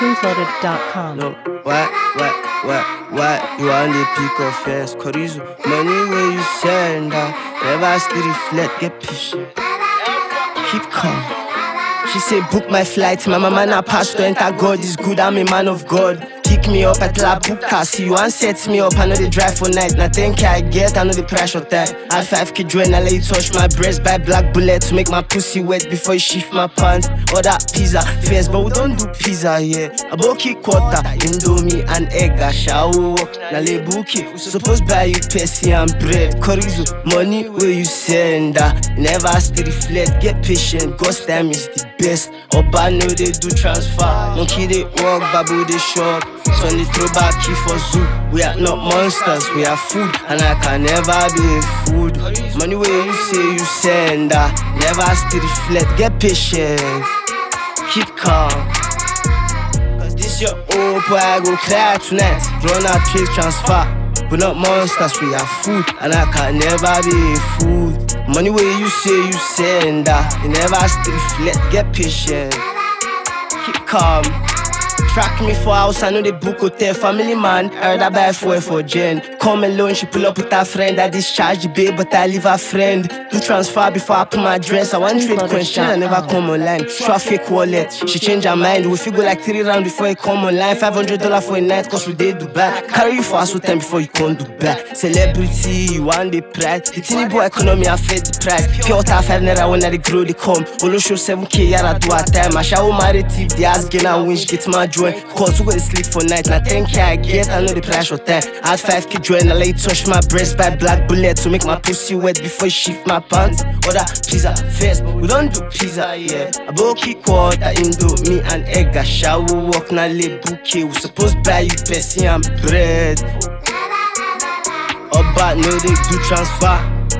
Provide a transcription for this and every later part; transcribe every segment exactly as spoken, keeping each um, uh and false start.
tunesloaded dot com. No, what, what, what, what? You want the pick of first? Cause money where you send out. Never still reflect, get patient. Keep calm. She say book my flight. My mama na pastor, enter God is good. I'm a man of God. Pick me up at La Buka. See you and sets me up. I know they drive for night. Now ten K I get, I know the price of that. I five K join, I let you touch my breast. Buy black bullet to make my pussy wet before you shift my pants. Order pizza first, but we don't do pizza here. A boki quarter, indomie and egg. I shower. Now le bookie, we supposed buy you Pepsi and bread. Corizo, money where you send that. Never still reflect, get patient. Ghost time is the best. Up I know they do transfer. Monkey they walk, babu they shop. So they throw back key for zoo. We are not monsters, we are food. And I can never be food. Money where you say you send that. Never still reflect, get patient. Keep calm. Cause this your hope where I go clear tonight. Run out trade transfer. We're not monsters, we are food. And I can never be food. Money where you say you send that. You never still reflect, get patient. Keep calm. Track me for house, I know the book hotel. Family man, I heard I buy fuel for Jen. Come alone, she pull up with her friend. I discharge the babe, but I leave her friend. Do transfer before I put my dress. I want trade question, I never come online. Show a fake wallet, she change her mind. We figure like three rounds before you come online. Five hundred dollars for a night, cause we did Dubai. Carry you for us with time before you come Dubai. Celebrity, you want the pride. The teeny boy economy, I fed the price. Pure water five naira when I grow the come. Olo show seven K, yara do a time. I shall marry tip, the ass gain and winch, get my joy. Cause we go to sleep for night. Now ten K I get, I know the price of time. I had five K join, I let you touch my breast. Buy black bullet to make my pussy wet before you shift my pants. Order pizza first, we don't do pizza, yeah. A bulky quarter, indomie and egg. I shower walk, now lay bouquet. We supposed buy you Pepsi and bread. Oba no they do transfer.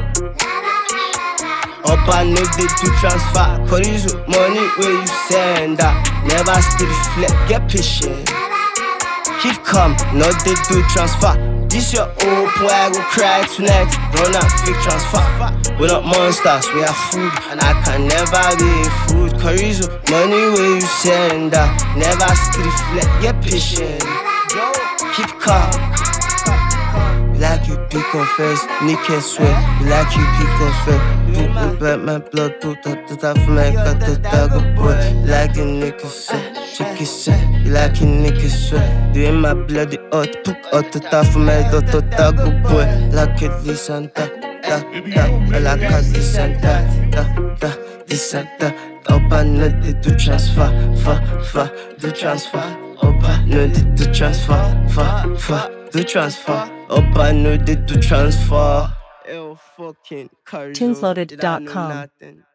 Oba no they do transfer. Corizo, money where you send that. Never still reflect, get patient. Keep calm, no they do transfer. This your hope where I go cry tonight. Run out fake transfer. We're not monsters, we are food. And I can never be food. Corizo, money where you send that. Never still reflect, get patient. Keep calm. Like you pick on first, Nick sweat. Like you pick on first. Put me back my blood, put that to that for my got the dagger boy. Like a nigga sweat, check it set. You like a nigga sweat. Doing my bloody hot, put out the top for my daughter dagger boy. Like it this and that, that, that. I like it this and that, that, that, this and that. Up I know they do transfer, fa, fa, do transfer. Up I know they do transfer, fa, fa, do transfer. Up I know they do transfer. Ew, fucking tunesloaded dot com.